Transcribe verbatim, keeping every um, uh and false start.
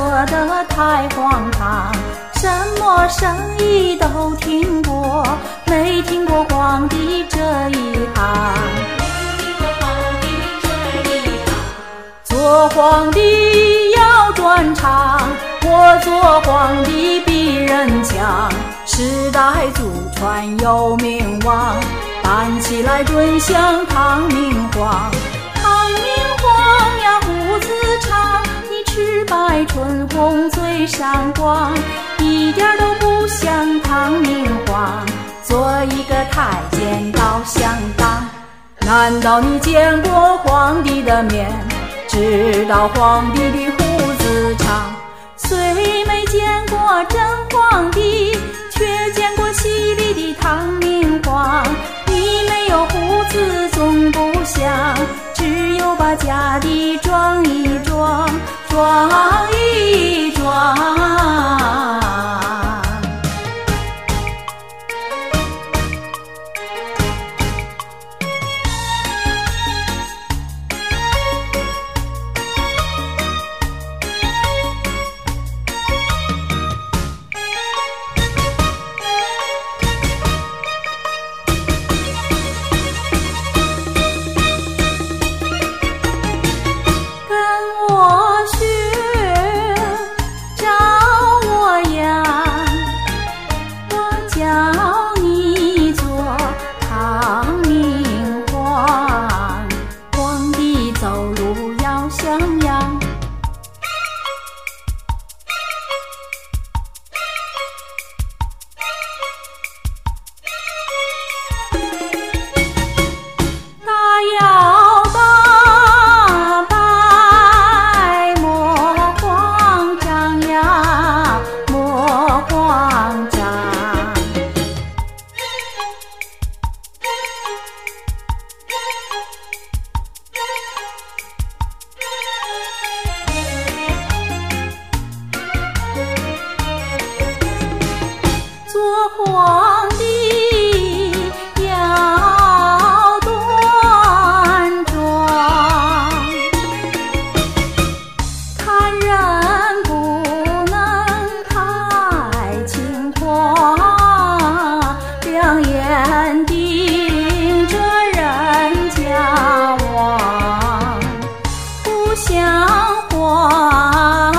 得太荒唐，什么生意都听过，没听过皇帝这一行。做皇帝要专长，我做皇帝比人强，世代祖传有名望，办起来准像唐明皇。唐明皇呀，胡子长，你赤白春红最闪光，一点都不像唐明皇，做一个太监倒相当。难道你见过皇帝的面，知道皇帝的胡子长？虽没见过真皇帝，却见过戏里的唐明皇。你没有胡子总不像，只有把家底装一装，装一装。皇帝要端庄，看人不能太轻狂，两眼盯着人家望，不像皇